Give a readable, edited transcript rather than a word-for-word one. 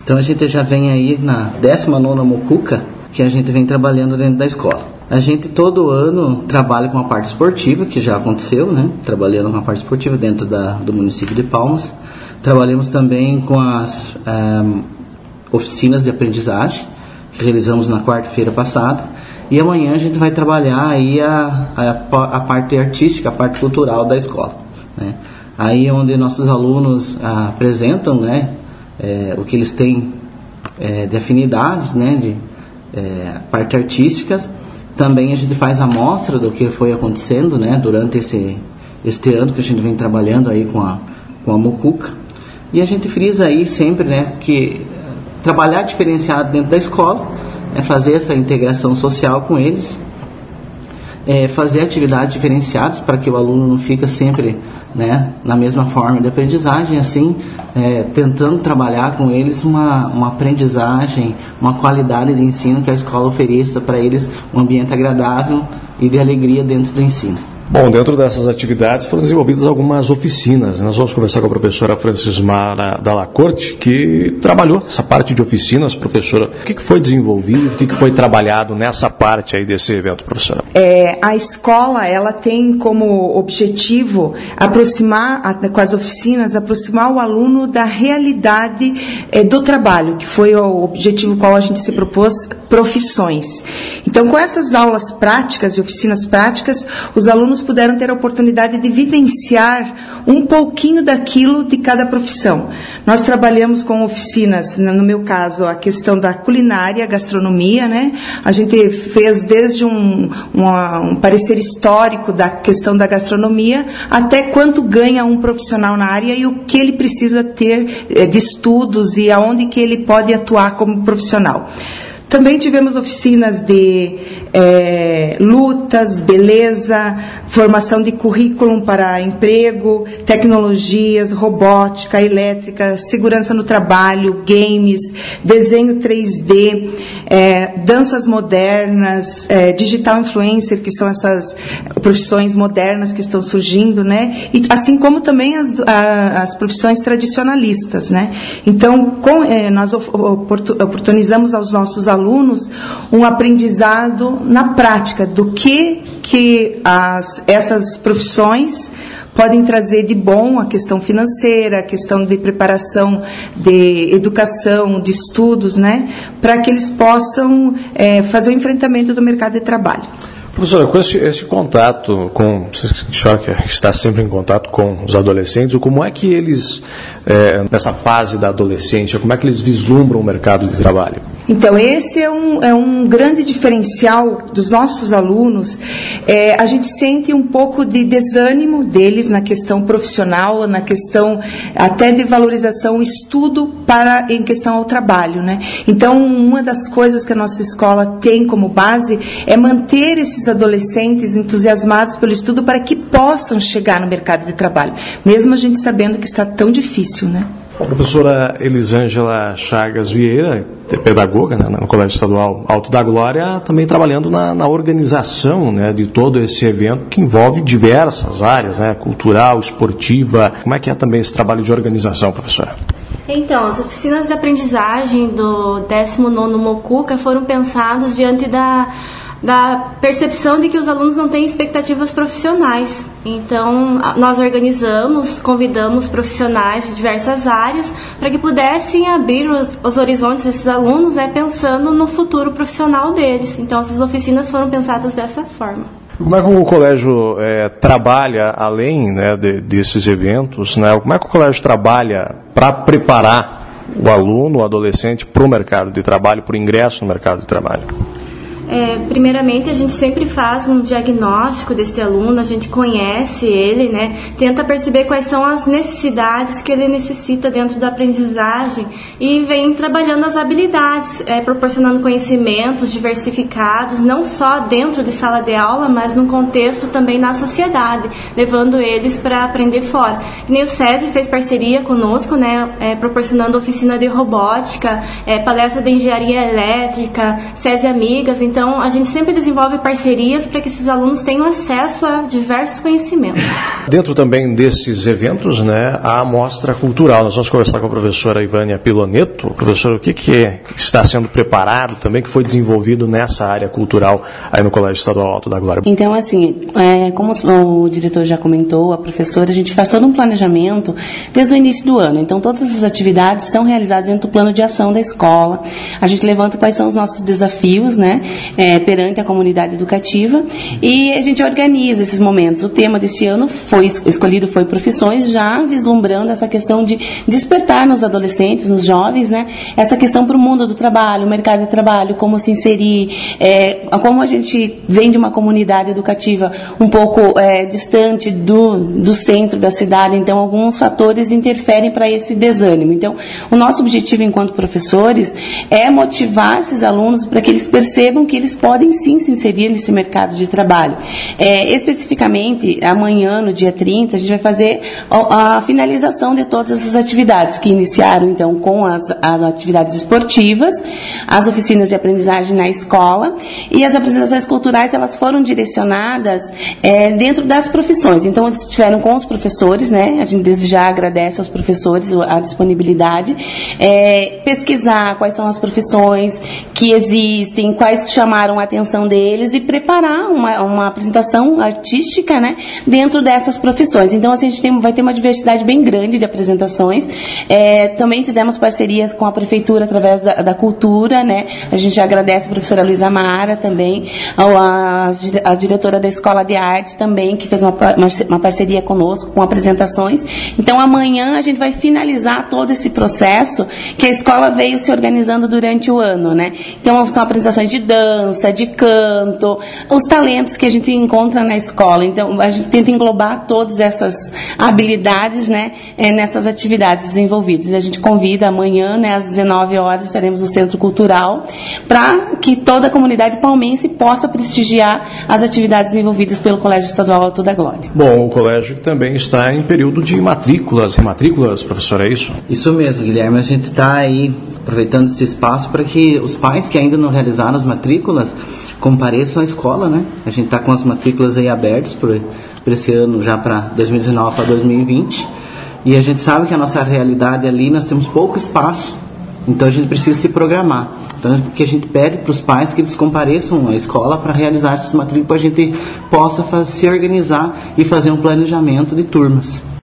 Então a gente já vem aí na 19ª Mucuca, que a gente vem trabalhando dentro da escola. A gente todo ano trabalha com a parte esportiva, que já aconteceu, né? Trabalhando com a parte esportiva dentro do município de Palmas. Trabalhamos também com as oficinas de aprendizagem, que realizamos na quarta-feira passada. E amanhã a gente vai trabalhar aí a parte artística, a parte cultural da escola, né? Aí onde nossos alunos apresentam, né, o que eles têm de afinidades, né, de parte artísticas. Também a gente faz a mostra do que foi acontecendo, né, durante este ano que a gente vem trabalhando aí com a Mucuca. E a gente frisa aí sempre, né, que trabalhar diferenciado dentro da escola, fazer essa integração social com eles, fazer atividades diferenciadas para que o aluno não fique sempre, né, na mesma forma de aprendizagem, assim, tentando trabalhar com eles uma aprendizagem, uma qualidade de ensino que a escola ofereça para eles, um ambiente agradável e de alegria dentro do ensino. Bom, dentro dessas atividades foram desenvolvidas algumas oficinas. Nós vamos conversar com a professora Francismara Dalla Corte, que trabalhou essa parte de oficinas. Professora, o que foi desenvolvido, o que foi trabalhado nessa parte aí desse evento, professora? A escola, ela tem como objetivo aproximar, com as oficinas, aproximar o aluno da realidade do trabalho, que foi o objetivo qual a gente se propôs, profissões. Então, com essas aulas práticas e oficinas práticas, os alunos puderam ter a oportunidade de vivenciar um pouquinho daquilo de cada profissão. Nós trabalhamos com oficinas, no meu caso, a questão da culinária, gastronomia, né? A gente fez desde um parecer histórico da questão da gastronomia até quanto ganha um profissional na área e o que ele precisa ter de estudos e aonde que ele pode atuar como profissional. Também tivemos oficinas de lutas, beleza, formação de currículo para emprego, tecnologias, robótica, elétrica, segurança no trabalho, games, desenho 3D, danças modernas, digital influencer, que são essas profissões modernas que estão surgindo, né? E, assim como também as profissões tradicionalistas, né? Então, nós oportunizamos aos nossos alunos um aprendizado na prática do que essas profissões podem trazer de bom, a questão financeira, a questão de preparação, de educação, de estudos, né, para que eles possam fazer o enfrentamento do mercado de trabalho. Professora, com esse contato, você que está sempre em contato com os adolescentes, como é que eles, nessa fase da adolescência, como é que eles vislumbram o mercado de trabalho? Então, esse é um grande diferencial dos nossos alunos. A gente sente um pouco de desânimo deles na questão profissional, na questão até de valorização, estudo em questão ao trabalho, né? Então, uma das coisas que a nossa escola tem como base é manter esses adolescentes entusiasmados pelo estudo para que possam chegar no mercado de trabalho, mesmo a gente sabendo que está tão difícil, né? A professora Elisângela Chagas Vieira, pedagoga, né, no Colégio Estadual Alto da Glória, também trabalhando na organização, né, de todo esse evento que envolve diversas áreas, né, cultural, esportiva. Como é que é também esse trabalho de organização, professora? Então, as oficinas de aprendizagem do 19º Mucuca foram pensadas diante da percepção de que os alunos não têm expectativas profissionais. Então, nós organizamos, convidamos profissionais de diversas áreas para que pudessem abrir os horizontes desses alunos, né, pensando no futuro profissional deles. Então, essas oficinas foram pensadas dessa forma. Como é que o colégio trabalha, além, né, desses eventos, né, como é que o colégio trabalha para preparar o aluno, o adolescente, para o mercado de trabalho, para o ingresso no mercado de trabalho? Primeiramente, a gente sempre faz um diagnóstico desse aluno, a gente conhece ele, né, tenta perceber quais são as necessidades que ele necessita dentro da aprendizagem e vem trabalhando as habilidades, proporcionando conhecimentos diversificados, não só dentro de sala de aula, mas no contexto também na sociedade, levando eles para aprender fora. E nem o SESI fez parceria conosco, né, proporcionando oficina de robótica, palestra de engenharia elétrica, SESI Amigas. Então, Então, a gente sempre desenvolve parcerias para que esses alunos tenham acesso a diversos conhecimentos. Dentro também desses eventos, né, a mostra cultural. Nós vamos conversar com a professora Ivânia Piloneto. Professora, o que está sendo preparado também, que foi desenvolvido nessa área cultural aí no Colégio Estadual Alto da Glória? Então, assim, como o diretor já comentou, a professora, a gente faz todo um planejamento desde o início do ano. Então, todas as atividades são realizadas dentro do plano de ação da escola. A gente levanta quais são os nossos desafios, né, perante a comunidade educativa, e a gente organiza esses momentos. O tema desse ano escolhido foi profissões, já vislumbrando essa questão de despertar nos adolescentes, nos jovens, né, essa questão para o mundo do trabalho, o mercado de trabalho, como se inserir, como a gente vem de uma comunidade educativa um pouco distante do centro da cidade, então alguns fatores interferem para esse desânimo. Então, o nosso objetivo enquanto professores é motivar esses alunos para que eles percebam que eles podem sim se inserir nesse mercado de trabalho. Especificamente, amanhã, no dia 30, a gente vai fazer a finalização de todas essas atividades que iniciaram, então, com as atividades esportivas, as oficinas de aprendizagem na escola, e as apresentações culturais, elas foram direcionadas dentro das profissões. Então, eles estiveram com os professores, né? A gente desde já agradece aos professores a disponibilidade, pesquisar quais são as profissões que existem, quais chamaram a atenção deles, e preparar uma apresentação artística, né, dentro dessas profissões. Então, assim, a gente vai ter uma diversidade bem grande de apresentações. Também fizemos parcerias com a prefeitura através da cultura, né? A gente agradece a professora Luísa Mara também, a diretora da Escola de Artes também, que fez uma parceria conosco com apresentações. Então, amanhã a gente vai finalizar todo esse processo que a escola veio se organizando durante o ano, né? Então, são apresentações de dança, de canto, os talentos que a gente encontra na escola. Então, a gente tenta englobar todas essas habilidades, né, nessas atividades desenvolvidas. A gente convida amanhã, né, às 19 horas, estaremos no Centro Cultural, para que toda a comunidade palmense possa prestigiar as atividades desenvolvidas pelo Colégio Estadual Alto da Glória. Bom, o colégio também está em período de rematrículas, professora, é isso? Isso mesmo, Guilherme. A gente está aí aproveitando esse espaço para que os pais que ainda não realizaram as matrículas compareçam à escola, né? A gente está com as matrículas aí abertas por esse ano, já para 2019 para 2020, e a gente sabe que a nossa realidade ali, nós temos pouco espaço, então a gente precisa se programar. Então, o que a gente pede para os pais que eles compareçam à escola para realizar essas matrículas, para a gente possa se organizar e fazer um planejamento de turmas.